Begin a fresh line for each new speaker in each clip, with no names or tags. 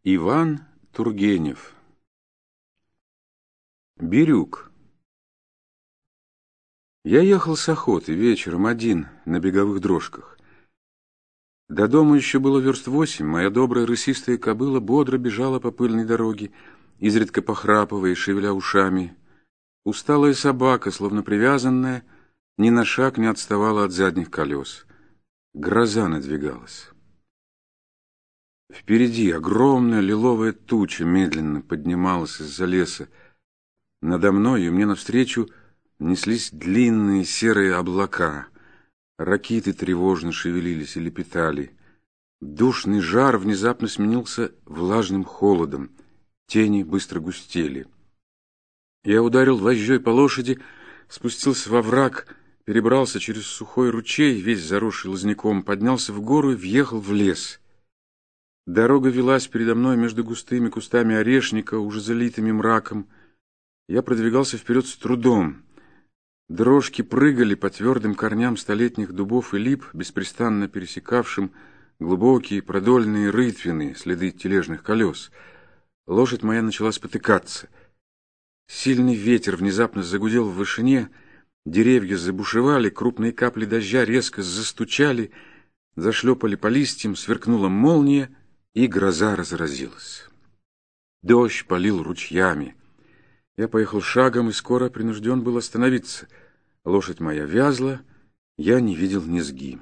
Иван Тургенев. Бирюк. Я ехал с охоты вечером один на беговых дрожках. До дома еще было верст 8. Моя добрая рысистая кобыла бодро бежала по пыльной дороге, изредка похрапывая и шевеля ушами. Усталая собака, словно привязанная, ни на шаг не отставала от задних колес. Гроза надвигалась. Впереди огромная лиловая туча медленно поднималась из-за леса. Надо мной и мне навстречу неслись длинные серые облака. Ракиты тревожно шевелились и лепетали. Душный жар внезапно сменился влажным холодом. Тени быстро густели. Я ударил вожжой по лошади, спустился во враг, перебрался через сухой ручей, весь заросший лозняком, поднялся в гору и въехал в лес. Дорога велась передо мной между густыми кустами орешника, уже залитыми мраком. Я продвигался вперед с трудом. Дрожки прыгали по твердым корням столетних дубов и лип, беспрестанно пересекавшим глубокие продольные рытвины, следы тележных колес. Лошадь моя начала спотыкаться. Сильный ветер внезапно загудел в вышине, деревья забушевали, крупные капли дождя резко застучали, зашлепали по листьям, сверкнула молния, и гроза разразилась. Дождь полил ручьями. Я поехал шагом и скоро принужден был остановиться. Лошадь моя вязла, я не видел низги.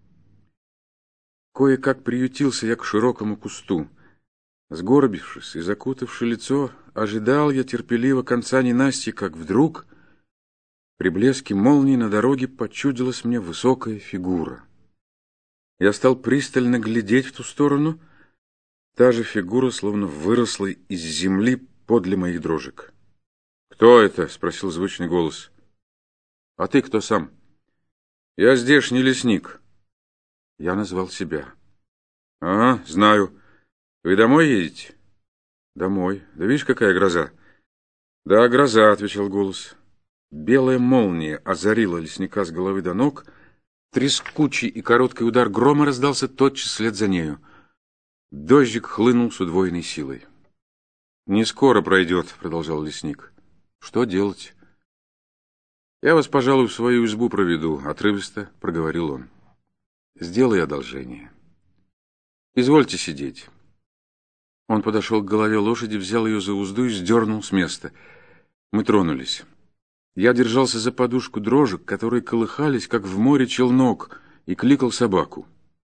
Кое-как приютился я к широкому кусту. Сгорбившись и закутавши лицо, ожидал я терпеливо конца ненастья, как вдруг при блеске молнии на дороге почудилась мне высокая фигура. Я стал пристально глядеть в ту сторону. Та же фигура словно выросла из земли подле моих дрожек. «Кто это?» — спросил звучный голос. «А ты кто сам?» «Я здешний лесник». Я назвал себя. «Ага, знаю. Вы домой едете?» «Домой. Да видишь, какая гроза?» «Да, гроза», — отвечал голос. Белая молния озарила лесника с головы до ног. Трескучий и короткий удар грома раздался тотчас вслед за нею. Дождик хлынул с удвоенной силой. «Не скоро пройдет», — продолжал лесник. «Что делать?» «Я вас, пожалуй, в свою избу проведу», — отрывисто проговорил он. «Сделай одолжение. Извольте сидеть». Он подошел к голове лошади, взял ее за узду и сдернул с места. Мы тронулись. Я держался за подушку дрожек, которые колыхались, как в море челнок, и кликал собаку.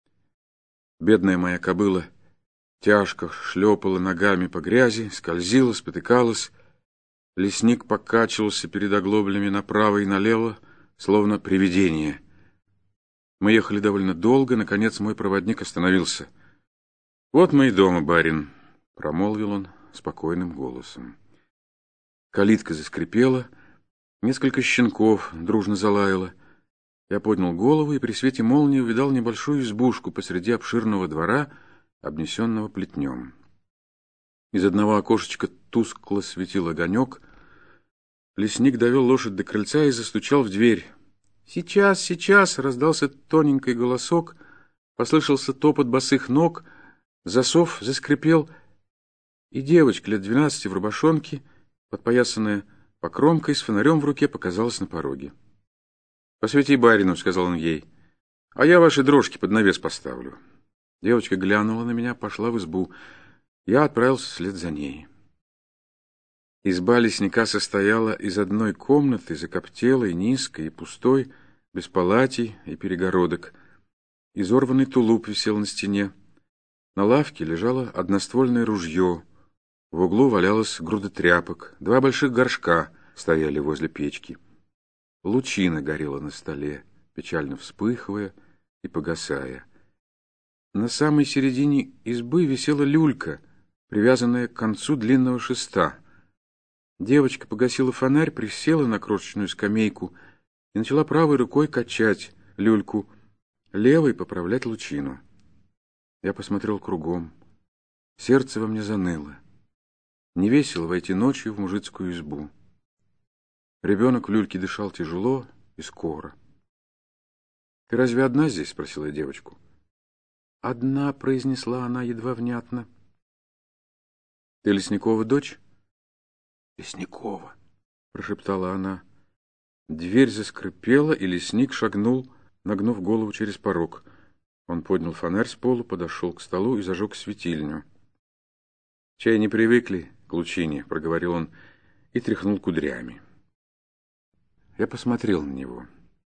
Бедная моя кобыла тяжко шлепала ногами по грязи, скользила, спотыкалась. Лесник покачивался перед оглоблями направо и налево, словно привидение. Мы ехали довольно долго, наконец мой проводник остановился. «Вот мы и дома, барин», — промолвил он спокойным голосом. Калитка заскрипела, несколько щенков дружно залаяло. Я поднял голову и при свете молнии увидал небольшую избушку посреди обширного двора, обнесенного плетнем. Из одного окошечка тускло светил огонек. Лесник довел лошадь до крыльца и застучал в дверь. «Сейчас, сейчас!» — раздался тоненький голосок, послышался топот босых ног, засов заскрипел, и девочка лет 12 в рубашонке, подпоясанная покромкой, с фонарем в руке, показалась на пороге. «Посвети барину», — сказал он ей, — «а я ваши дрожки под навес поставлю». Девочка глянула на меня, пошла в избу. Я отправился вслед за ней. Изба лесника состояла из одной комнаты, закоптелой, низкой и пустой, без палатей и перегородок. Изорванный тулуп висел на стене. На лавке лежало одноствольное ружье. В углу валялась груда тряпок. 2 больших горшка стояли возле печки. Лучина горела на столе, печально вспыхивая и погасая. На самой середине избы висела люлька, привязанная к концу длинного шеста. Девочка погасила фонарь, присела на крошечную скамейку и начала правой рукой качать люльку, левой поправлять лучину. Я посмотрел кругом. Сердце во мне заныло. Не весело войти ночью в мужицкую избу. Ребенок в люльке дышал тяжело и скоро. «Ты разве одна здесь?» — спросила я девочку. «Одна», — произнесла она едва внятно. Ты Лесникова дочь? Лесникова, прошептала она. Дверь заскрипела, и лесник шагнул, нагнув голову через порог. Он поднял фонарь с полу, подошел к столу и зажег светильню. «Чай не привыкли к лучине», — проговорил он и тряхнул кудрями. Я посмотрел на него.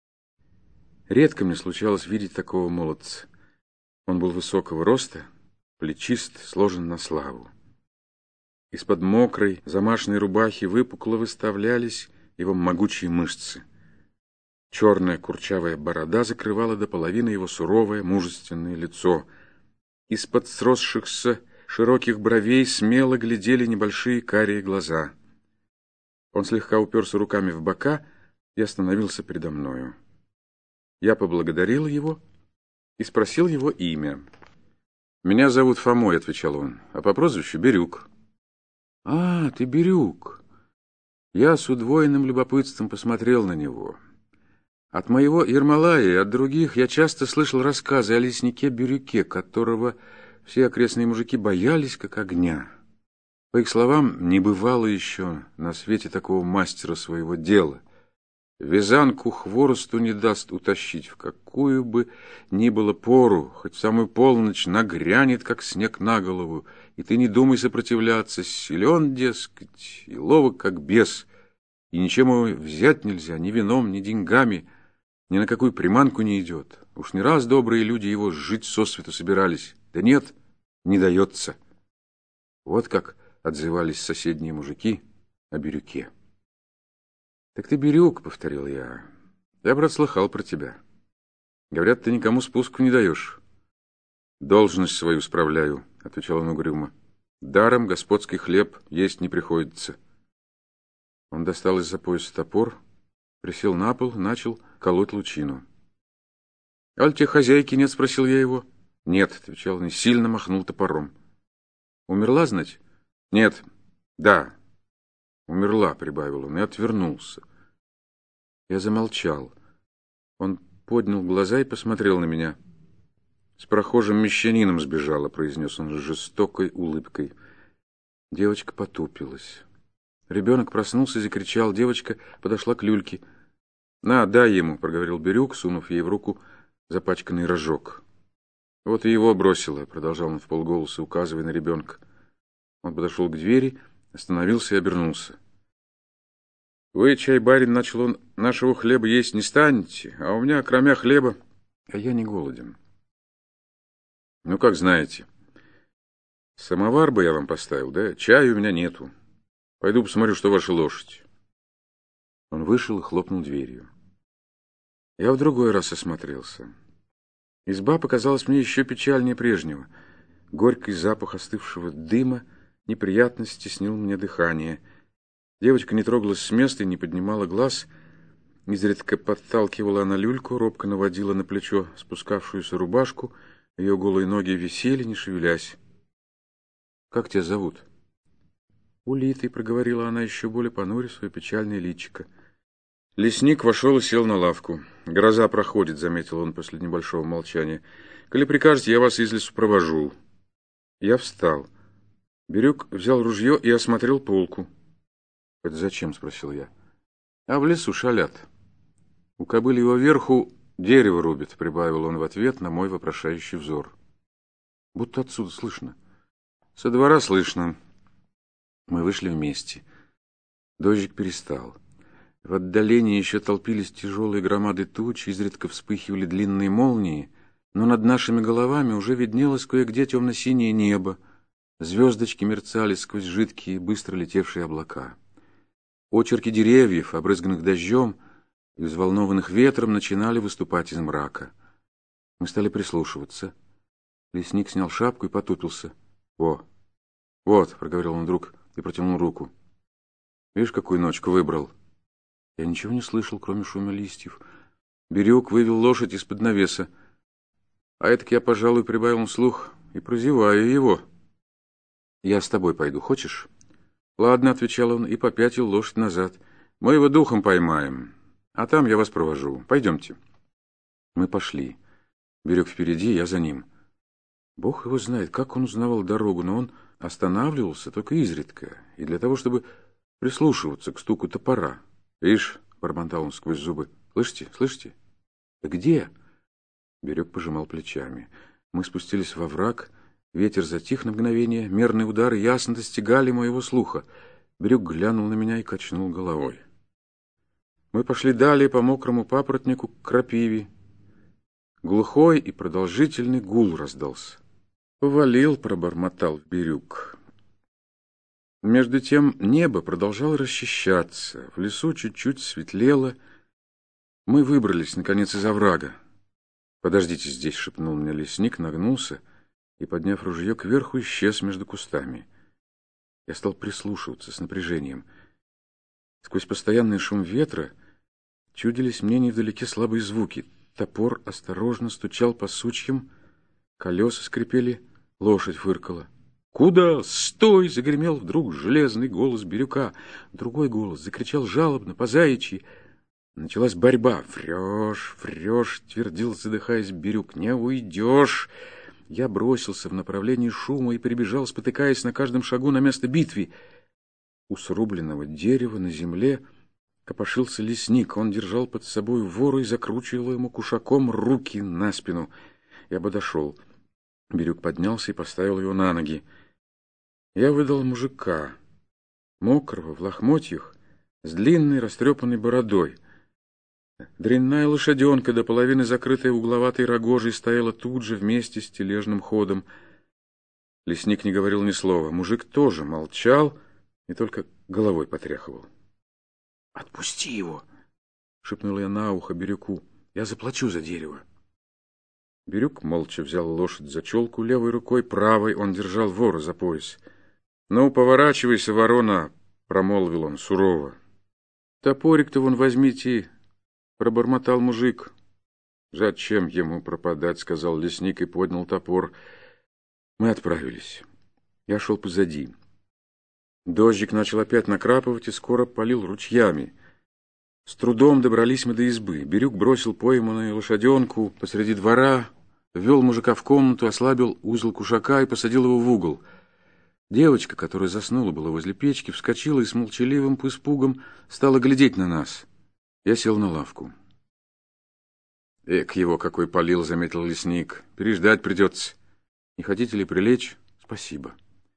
Редко мне случалось видеть такого молодца. Он был высокого роста, плечист, сложен на славу. Из-под мокрой, замашной рубахи выпукло выставлялись его могучие мышцы. Черная курчавая борода закрывала до половины его суровое, мужественное лицо. Из-под сросшихся широких бровей смело глядели небольшие карие глаза. Он слегка уперся руками в бока и остановился передо мною. Я поблагодарил его и спросил его имя. «Меня зовут Фомой», — отвечал он, — «а по прозвищу Бирюк». «А, ты Бирюк». Я с удвоенным любопытством посмотрел на него. От моего Ермолая и от других я часто слышал рассказы о леснике Бирюке, которого все окрестные мужики боялись как огня. По их словам, не бывало еще на свете такого мастера своего дела. Вязанку хворосту не даст утащить, в какую бы ни было пору, хоть в самую полночь нагрянет, как снег на голову, и ты не думай сопротивляться, силен, дескать, и ловок, как бес, и ничем его взять нельзя, ни вином, ни деньгами, ни на какую приманку не идет. Уж не раз добрые люди его жить сосвету собирались, да нет, не дается. Вот как отзывались соседние мужики о Бирюке. «Так ты Бирюк», — повторил я. «Я, брат, слыхал про тебя. Говорят, ты никому спуску не даешь». «Должность свою справляю», — отвечал он угрюмо. «Даром господский хлеб есть не приходится». Он достал из-за пояса топор, присел на пол, начал колоть лучину. «Аль тебе хозяйки нет?» — спросил я его. «Нет», — отвечал он и сильно махнул топором. «Умерла, знать?» «Нет». «Да». «Умерла», — прибавил он и отвернулся. Я замолчал. Он поднял глаза и посмотрел на меня. «С прохожим мещанином сбежала», — произнес он с жестокой улыбкой. Девочка потупилась. Ребенок проснулся и закричал. Девочка подошла к люльке. «На, дай ему», — проговорил Бирюк, сунув ей в руку запачканный рожок. «Вот и его бросила», — продолжал он вполголоса, указывая на ребенка. Он подошел к двери, остановился и обернулся. «Вы, чай, барин, — начал он, — нашего хлеба есть не станете, а у меня, кроме хлеба, а я не голоден». «Ну, как знаете. Самовар бы я вам поставил, да? Чая у меня нету. Пойду посмотрю, что ваша лошадь». Он вышел и хлопнул дверью. Я в другой раз осмотрелся. Изба показалась мне еще печальнее прежнего. Горький запах остывшего дыма неприятно стеснил мне дыхание. Девочка не трогалась с места и не поднимала глаз. Изредка подталкивала она люльку, робко наводила на плечо спускавшуюся рубашку. Ее голые ноги висели, не шевелясь. «Как тебя зовут?» «Улитой», — проговорила она, еще более понурив свое печальное личико. Лесник вошел и сел на лавку. «Гроза проходит», — заметил он после небольшого молчания. «Коли прикажете, я вас из лесу провожу». Я встал. Бирюк взял ружье и осмотрел полку. «Это зачем?» — спросил я. «А в лесу шалят. У кобыли его верху дерево рубит», — прибавил он в ответ на мой вопрошающий взор. «Будто отсюда слышно». «Со двора слышно». Мы вышли вместе. Дождик перестал. В отдалении еще толпились тяжелые громады туч, изредка вспыхивали длинные молнии, но над нашими головами уже виднелось кое-где темно-синее небо. Звездочки мерцали сквозь жидкие, быстро летевшие облака. Очерки деревьев, обрызганных дождем и взволнованных ветром, начинали выступать из мрака. Мы стали прислушиваться. Лесник снял шапку и потупился. «Во! Вот!» — проговорил он вдруг и протянул руку. «Видишь, какую ночку выбрал?» Я ничего не слышал, кроме шума листьев. Бирюк вывел лошадь из-под навеса. А это я, пожалуй, прибавил вслух и прозеваю его. «Я с тобой пойду, хочешь?» «Ладно», — отвечал он и попятил лошадь назад. «Мы его духом поймаем, а там я вас провожу. Пойдемте». Мы пошли. Бирюк впереди, я за ним. Бог его знает, как он узнавал дорогу, но он останавливался только изредка, и для того, чтобы прислушиваться к стуку топора. «Ишь», — бормотал он сквозь зубы, — «слышите, слышите?» «Да где?» Бирюк пожимал плечами. Мы спустились во враг, ветер затих на мгновение, мерные удары ясно достигали моего слуха. Бирюк глянул на меня и качнул головой. Мы пошли далее по мокрому папоротнику к крапиве. Глухой и продолжительный гул раздался. «Повалил», — пробормотал Бирюк. Между тем небо продолжало расчищаться, в лесу чуть-чуть светлело. Мы выбрались, наконец, из оврага. «Подождите здесь», — шепнул мне лесник, нагнулся и, подняв ружье кверху, исчез между кустами. Я стал прислушиваться с напряжением. Сквозь постоянный шум ветра чудились мне невдалеке слабые звуки. Топор осторожно стучал по сучьям, колеса скрипели, лошадь фыркала. «Куда? Стой!» — загремел вдруг железный голос Бирюка. Другой голос закричал жалобно, по-заячьи. Началась борьба. «Врешь, врешь!» — твердил, задыхаясь Бирюк. «Не уйдешь!» Я бросился в направлении шума и прибежал, спотыкаясь на каждом шагу на место битвы. У срубленного дерева на земле копошился лесник. Он держал под собой вору и закручивал ему кушаком руки на спину. Я подошел. Бирюк поднялся и поставил его на ноги. Я выдал мужика, мокрого, в лохмотьях, с длинной растрепанной бородой. Дрянная лошаденка, до половины закрытая угловатой рогожей, стояла тут же вместе с тележным ходом. Лесник не говорил ни слова. Мужик тоже молчал и только головой потряхивал. «Отпусти его!» — шепнул я на ухо Бирюку. «Я заплачу за дерево». Бирюк молча взял лошадь за челку левой рукой, правой он держал вору за пояс. «Ну, поворачивайся, ворона!» — промолвил он сурово. «Топорик-то вон возьмите!» — пробормотал мужик. «Зачем ему пропадать?» — сказал лесник и поднял топор. Мы отправились. Я шел позади. Дождик начал опять накрапывать и скоро полил ручьями. С трудом добрались мы до избы. Бирюк бросил пойманную лошаденку посреди двора, ввел мужика в комнату, ослабил узел кушака и посадил его в угол. Девочка, которая заснула была возле печки, вскочила и с молчаливым испугом стала глядеть на нас. Я сел на лавку. «Эк, его какой полил!» — заметил лесник. «Переждать придется. Не хотите ли прилечь?» «Спасибо».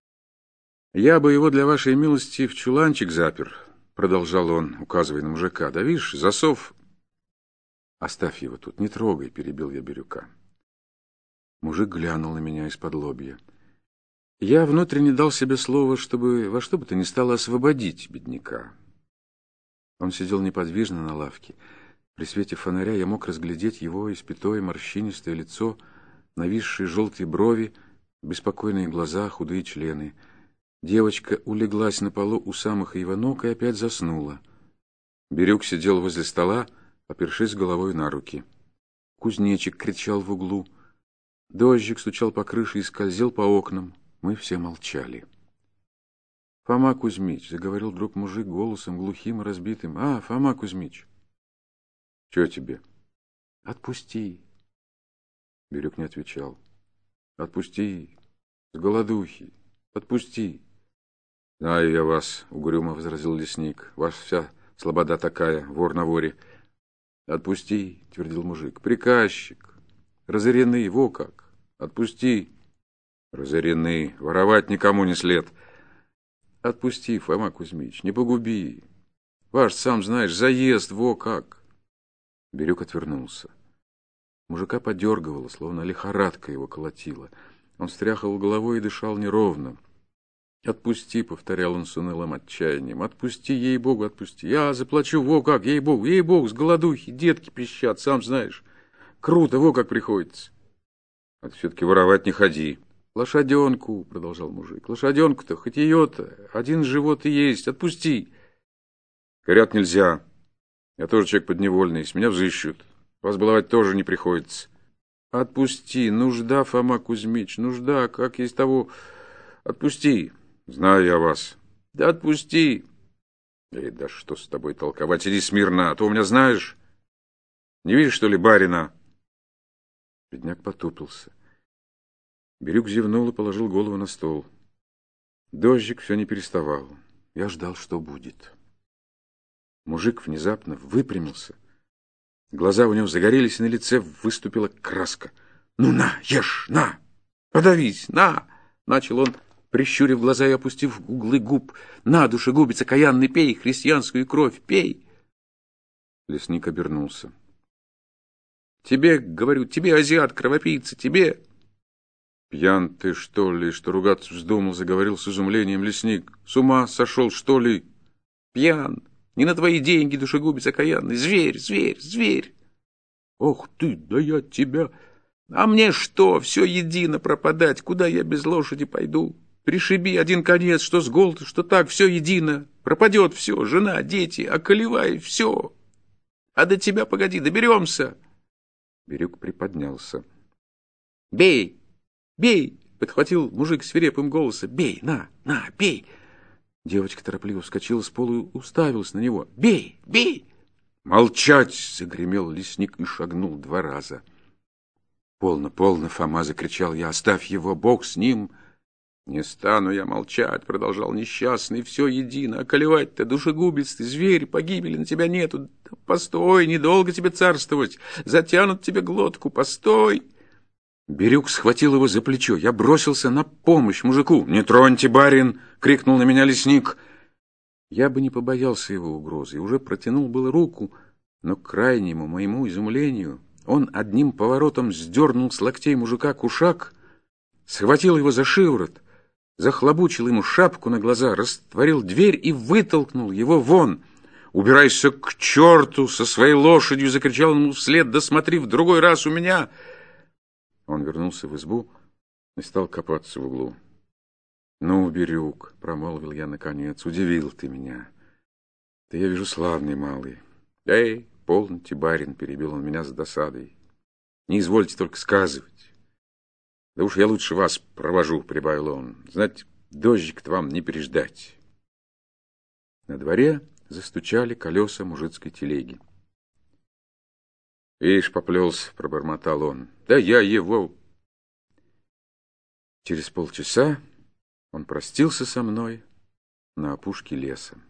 «Я бы его для вашей милости в чуланчик запер», — продолжал он, указывая на мужика. «Да видишь, засов...» «Оставь его тут, не трогай», — перебил я Бирюка. Мужик глянул на меня из-под лобья. Я внутренне дал себе слово, чтобы во что бы то ни стало освободить бедняка. Он сидел неподвижно на лавке. При свете фонаря я мог разглядеть его испятое морщинистое лицо, нависшие желтые брови, беспокойные глаза, худые члены. Девочка улеглась на полу у самых его ног и опять заснула. Бирюк сидел возле стола, опершись головой на руки. Кузнечик кричал в углу. Дождик стучал по крыше и скользил по окнам. Мы все молчали. «Фома Кузьмич», — заговорил вдруг мужик голосом глухим и разбитым. «А, Фома Кузьмич». «Чего тебе?» «Отпусти». Бирюк не отвечал. «Отпусти, с голодухи, отпусти». «Знаю я вас», — угрюмо возразил лесник. «Ваша вся слобода такая, вор на воре». «Отпусти», — твердил мужик. «Приказчик, разорены, во как, отпусти». «Разорены, воровать никому не след». «Отпусти, Фома Кузьмич, не погуби. Ваш, сам знаешь, заезд, во как». Бирюк отвернулся. Мужика подергивало, словно лихорадка его колотила. Он встряхивал головой и дышал неровно. «Отпусти», — повторял он с унылым отчаянием. «Отпусти, ей-богу, отпусти. Я заплачу, во как, ей-богу, с голодухи, детки пищат, сам знаешь. Круто, во как приходится». «А ты все-таки воровать не ходи». «Лошаденку», — продолжал мужик, — «лошаденку-то, хоть ее-то, один живот и есть, отпусти». «Говорят, нельзя. Я тоже человек подневольный, с меня взыщут. Вас баловать тоже не приходится». «Отпусти, нужда, Фома Кузьмич, нужда, как есть того. Отпусти». «Знаю я вас». «Да отпусти». «Да что с тобой толковать, иди смирно, а то у меня знаешь. Не видишь, что ли, барина?» Бедняк потупился. Бирюк зевнул и положил голову на стол. Дождик все не переставал. Я ждал, что будет. Мужик внезапно выпрямился. Глаза у него загорелись, и на лице выступила краска. «Ну на, ешь, на! Подавись, на!» Начал он, прищурив глаза и опустив углы губ. «На, душегубец окаянный, пей христианскую кровь, пей!» Лесник обернулся. «Тебе, говорю, тебе, азиат, кровопийца, тебе!» «Пьян ты, что ли, что ругаться вздумал?» — заговорил с изумлением лесник. «С ума сошел, что ли?» «Пьян! Не на твои деньги, душегубец окаянный! Зверь, зверь, зверь!» «Ох ты, да я тебя...» «А мне что, все едино пропадать? Куда я без лошади пойду? Пришиби один конец, что с голоду, что так, все едино. Пропадет все, жена, дети, околевай, все. А до тебя, погоди, доберемся!» Бирюк приподнялся. «Бей! Бей!» — подхватил мужик свирепым голосом. «Бей! На, бей!» Девочка торопливо вскочила с пола и уставилась на него. «Бей! Бей!» «Молчать!» — загремел лесник и шагнул 2 раза. «Полно, полно, Фома!» — закричал я. «Оставь его, Бог с ним!» «Не стану я молчать!» — продолжал несчастный. «Все едино! Околевать-то, душегубец ты, зверь, погибели на тебя нету! Да постой, недолго тебе царствовать! Затянут тебе глотку! Постой!» Бирюк схватил его за плечо. Я бросился на помощь мужику. «Не троньте, барин!» — крикнул на меня лесник. Я бы не побоялся его угрозы и уже протянул было руку, но к крайнему моему изумлению он одним поворотом сдернул с локтей мужика кушак, схватил его за шиворот, захлобучил ему шапку на глаза, растворил дверь и вытолкнул его вон. «Убирайся к черту со своей лошадью!» — закричал ему вслед. «Да смотри в другой раз у меня!» Он вернулся в избу и стал копаться в углу. «Ну, Бирюк», — промолвил я наконец, — «удивил ты меня. Ты, я вижу, славный малый». «Эй, полноте, барин», — перебил он меня с досадой. «Не извольте только сказывать». «Да уж я лучше вас провожу», — прибавил он. «Знать, дождик-то вам не переждать». На дворе застучали колеса мужицкой телеги. «Ишь, поплелся», — пробормотал он. «Да я его...» Через полчаса он простился со мной на опушке леса.